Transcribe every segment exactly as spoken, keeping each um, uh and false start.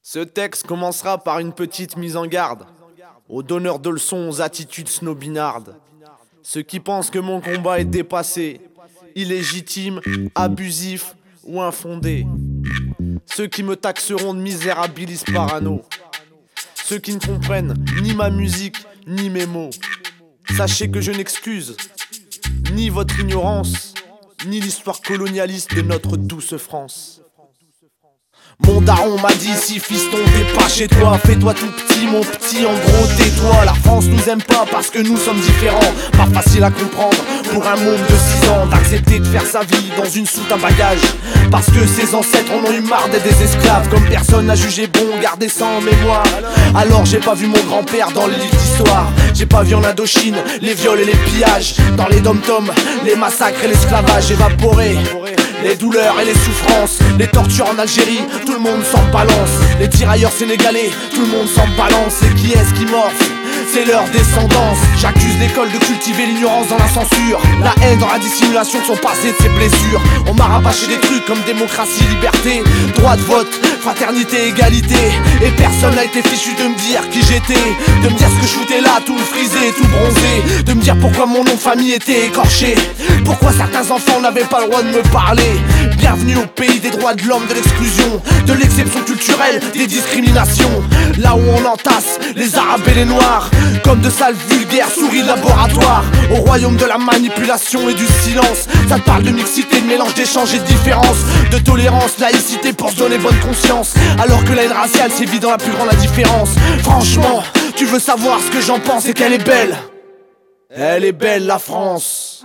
Ce texte commencera par une petite mise en garde aux donneurs de leçons aux attitudes snobinardes. Ceux qui pensent que mon combat est dépassé, illégitime, abusif ou infondé. Ceux qui me taxeront de misérabilis parano. Ceux qui ne comprennent ni ma musique ni mes mots. Sachez que je n'excuse ni votre ignorance, ni l'histoire colonialiste de notre douce France. Mon daron m'a dit si fiston t'es pas chez toi, fais-toi tout petit mon petit, en gros tais-toi. La France nous aime pas parce que nous sommes différents. Pas facile à comprendre pour un môme de six ans d'accepter de faire sa vie dans une soute à bagages. Parce que ses ancêtres en ont eu marre d'être des esclaves. Comme personne n'a jugé bon garder ça en mémoire. Alors j'ai pas vu mon grand-père dans les livres d'histoire. J'ai pas vu en Indochine les viols et les pillages. Dans les dom-toms, les massacres et l'esclavage évaporé. Les douleurs et les souffrances, les tortures en Algérie, tout le monde s'en balance. Les tirailleurs sénégalais, tout le monde s'en balance. Et qui est-ce qui morfe? C'est leur descendance. J'accuse l'école de cultiver l'ignorance dans la censure, la haine dans la dissimulation de son passé, de ses blessures. On m'a rabâché des trucs comme démocratie, liberté, droit de vote, fraternité, égalité. Et personne n'a été fichu de me dire qui j'étais, de me dire ce que je foutais là, tout frisé, tout bronzé, de me dire pourquoi mon nom de famille était écorché, pourquoi certains enfants n'avaient pas le droit de me parler. Bienvenue au pays des droits de l'homme, de l'exclusion, de l'exception culturelle, des discriminations. Là où on entasse les arabes et les noirs comme de sales vulgaires souris de laboratoire. Au royaume de la manipulation et du silence, ça te parle de mixité, de mélange d'échanges et de différence, de tolérance, laïcité pour se donner bonne conscience. Alors que la haine raciale sévit dans la plus grande indifférence. Franchement, tu veux savoir ce que j'en pense et qu'elle est belle. Elle est belle la France.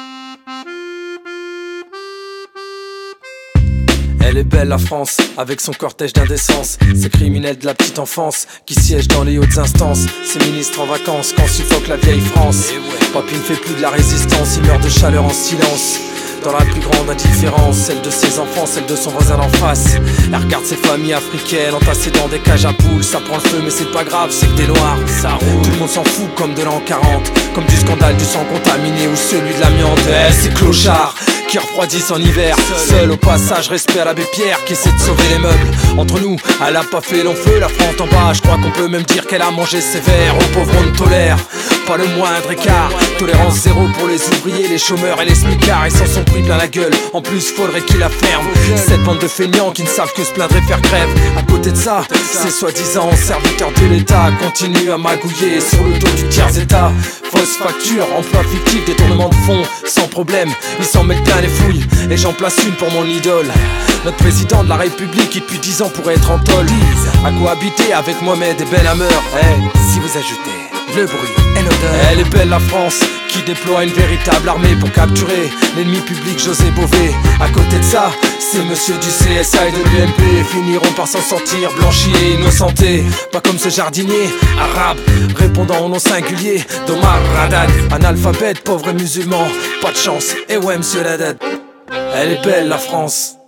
Elle est belle la France, avec son cortège d'indécence. Ces criminels de la petite enfance qui siègent dans les hautes instances. Ces ministres en vacances quand suffoque la vieille France. Papy ne fait plus de la résistance, il meurt de chaleur en silence. Dans la plus grande indifférence, celle de ses enfants, celle de son voisin d'en face. Elle regarde ses familles africaines entassées dans des cages à poules. Ça prend le feu mais c'est pas grave, c'est que des noirs, ça roule. Tout le monde s'en fout comme de l'an quarante, comme du scandale du sang contaminé ou celui de l'amiante. Eh, ces clochards qui refroidissent en hiver, seul au passage, respect à l'abbé Pierre qui essaie de sauver les meubles. Entre nous, elle a pas fait long feu, la France en bas. Je crois qu'on peut même dire qu'elle a mangé sévère. Aux pauvres on ne tolère pas le moindre écart. Tolérance zéro pour les ouvriers, les chômeurs et les smicards. Ils s'en sont pris plein la gueule, en plus faudrait qu'ils la ferment. Cette bande de feignants qui ne savent que se plaindre et faire grève. À côté de ça, ces soi-disant serviteurs de l'État continuent à magouiller sur le dos du tiers-état. Fausse facture, emploi fictif, détournement de fonds, sans problème, ils s'en mettent plein les fouilles. Et j'en place une pour mon idole, notre président de la République qui depuis dix ans pourrait être en tôle. À cohabiter avec Mohamed et Ben Hammer. Hey, si vous ajoutez le bruit et l'odeur. Elle est belle la France, qui déploie une véritable armée pour capturer l'ennemi public José Bové. À côté de ça, ces monsieur du C S A et de l'U M P finiront par s'en sortir blanchis et innocentés. Pas comme ce jardinier arabe répondant au nom singulier d'Omar Haddad. Analphabète, pauvre et musulman, pas de chance, et ouais monsieur Haddad. Elle est belle la France.